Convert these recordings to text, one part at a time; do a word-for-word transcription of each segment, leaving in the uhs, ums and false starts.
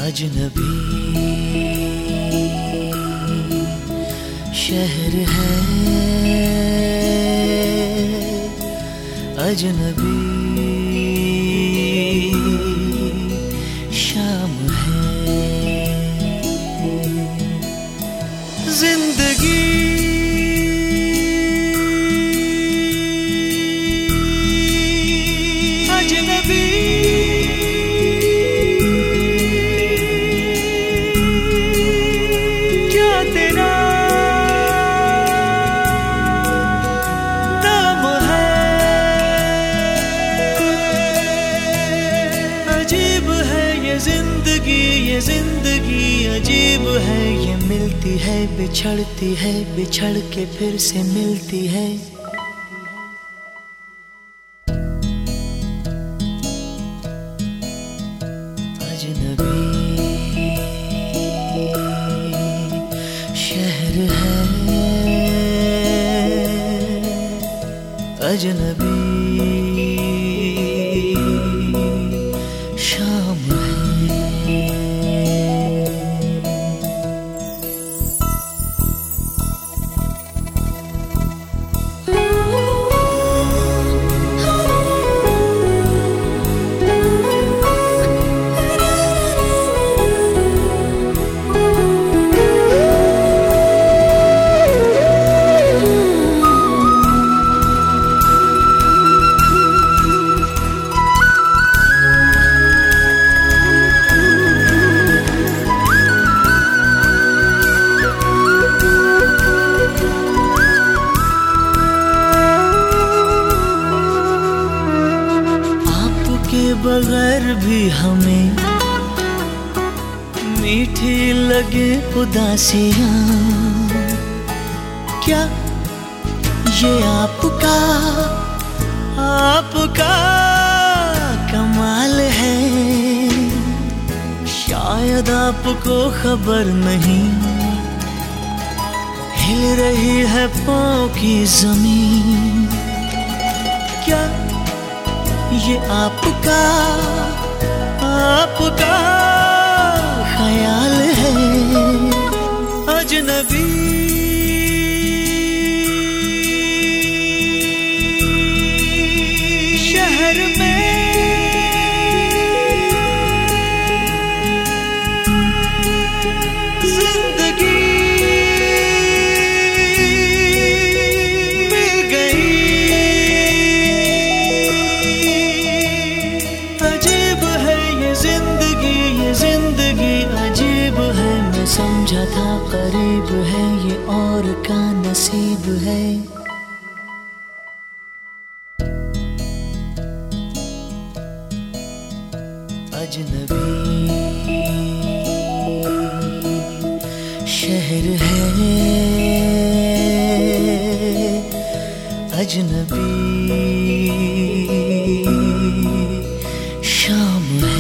अजनबी शहर है, अजनबी शाम है। जिंदगी अजनबी क्या तेरा नाम है? अजीब है ये जिंदगी, ये जिंदगी अजीब है। ये मिलती है, बिछड़ती है, बिछड़ के फिर से मिलती है। अजनबी शहर है, अजनबी शाम है। बगैर भी हमें मीठी लगे उदासियां, क्या ये आपका आपका कमाल है? शायद आपको खबर नहीं, हिल रही है पाँव की जमीन। क्या ये आपका आपका ख्याल है? अजनबी शहर में जिंदगी मिल गई। जिंदगी अजीब है, मैं समझा था करीब है, ये और का नसीब है। अजनबी शहर है, अजनबी शाम है।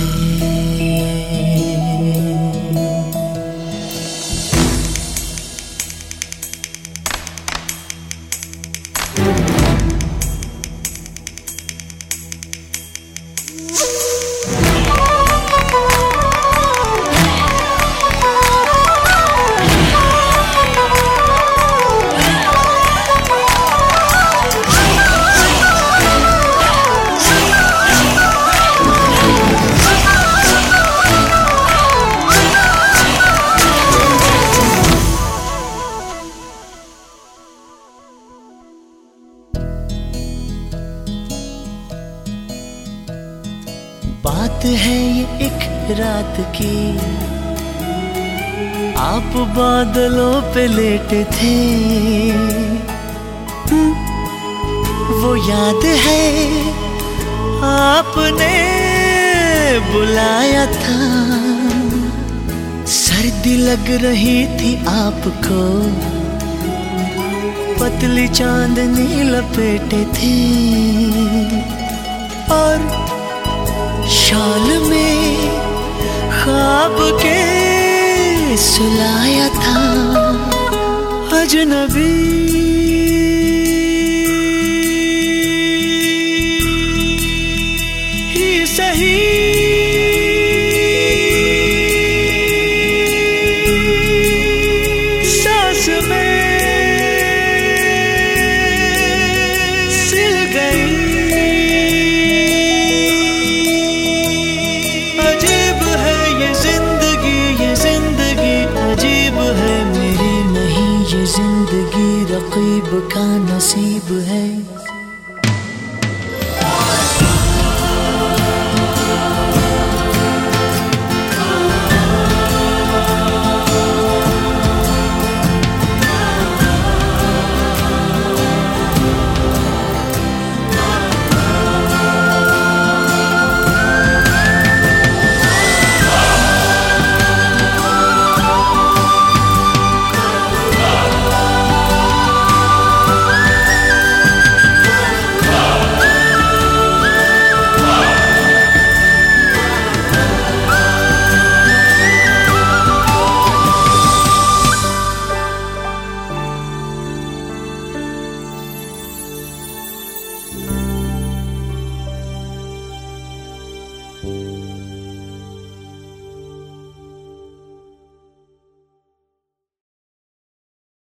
बात है ये एक रात की, आप बादलों पे लेटे थे। वो याद है आपने बुलाया था, सर्दी लग रही थी आपको, पतली चांदनी लपेटे थे और शाल में ख्वाब के सुलाया था। अजनबी ही सही मेरी नहीं ये जिंदगी रकीब का नसीब है।